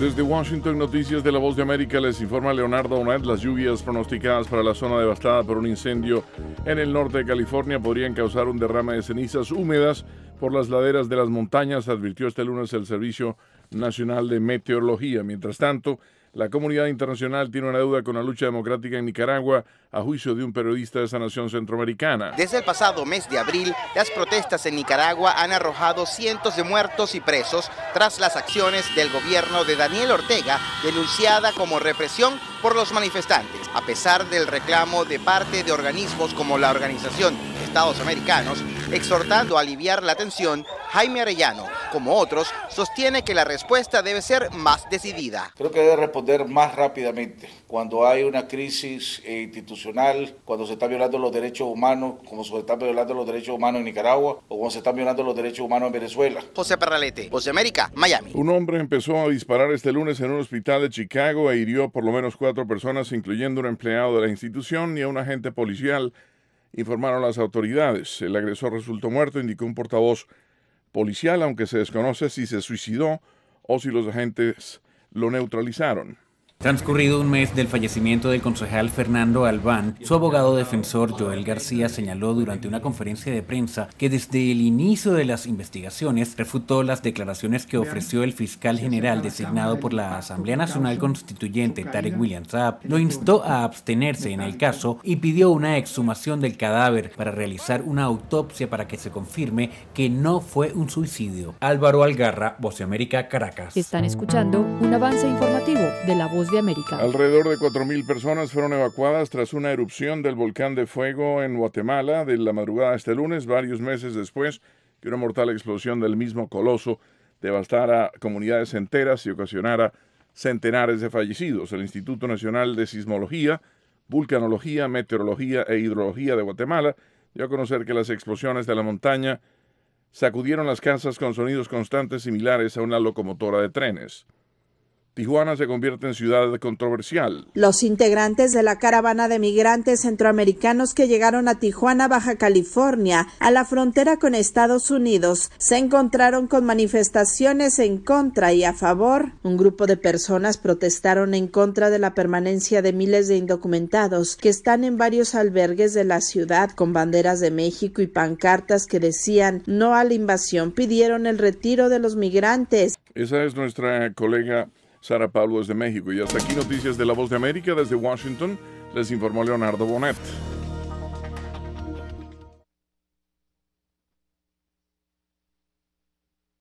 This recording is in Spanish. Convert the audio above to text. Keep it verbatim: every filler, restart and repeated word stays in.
Desde Washington, Noticias de la Voz de América, les informa Leonardo Bonet. Las lluvias pronosticadas para la zona devastada por un incendio en el norte de California podrían causar un derrame de cenizas húmedas por las laderas de las montañas, advirtió este lunes el Servicio Nacional de Meteorología. Mientras tanto, la comunidad internacional tiene una deuda con la lucha democrática en Nicaragua, a juicio de un periodista de esa nación centroamericana. Desde el pasado mes de abril, las protestas en Nicaragua han arrojado cientos de muertos y presos tras las acciones del gobierno de Daniel Ortega, denunciada como represión por los manifestantes. A pesar del reclamo de parte de organismos como la Organización de Estados Americanos, exhortando a aliviar la tensión, Jaime Arellano, como otros, sostiene que la respuesta debe ser más decidida. Creo que debe responder más rápidamente cuando hay una crisis institucional, cuando se están violando los derechos humanos, como se están violando los derechos humanos en Nicaragua o como se están violando los derechos humanos en Venezuela. José Parralete, Voz de América, Miami. Un hombre empezó a disparar este lunes en un hospital de Chicago e hirió por lo menos cuatro personas, incluyendo un empleado de la institución y a un agente policial, informaron las autoridades. El agresor resultó muerto, indicó un portavoz policial, aunque se desconoce si se suicidó o si los agentes lo neutralizaron. Transcurrido un mes del fallecimiento del concejal Fernando Albán, su abogado defensor Joel García señaló durante una conferencia de prensa que desde el inicio de las investigaciones refutó las declaraciones que ofreció el fiscal general designado por la Asamblea Nacional Constituyente, Tarek William Saab, lo instó a abstenerse en el caso y pidió una exhumación del cadáver para realizar una autopsia para que se confirme que no fue un suicidio. Álvaro Algarra, Voz de América, Caracas. Están escuchando un avance informativo de la Voz de América. Alrededor de cuatro mil personas fueron evacuadas tras una erupción del volcán de fuego en Guatemala de la madrugada de este lunes, varios meses después que una mortal explosión del mismo coloso devastara comunidades enteras y ocasionara centenares de fallecidos. El Instituto Nacional de Sismología, Vulcanología, Meteorología e Hidrología de Guatemala dio a conocer que las explosiones de la montaña sacudieron las casas con sonidos constantes similares a una locomotora de trenes. Tijuana se convierte en ciudad controversial. Los integrantes de la caravana de migrantes centroamericanos que llegaron a Tijuana, Baja California, a la frontera con Estados Unidos, se encontraron con manifestaciones en contra y a favor. Un grupo de personas protestaron en contra de la permanencia de miles de indocumentados que están en varios albergues de la ciudad con banderas de México y pancartas que decían no a la invasión. Pidieron el retiro de los migrantes. Esa es nuestra colega Sara Pablo desde México. Y hasta aquí Noticias de la Voz de América. Desde Washington les informó Leonardo Bonet.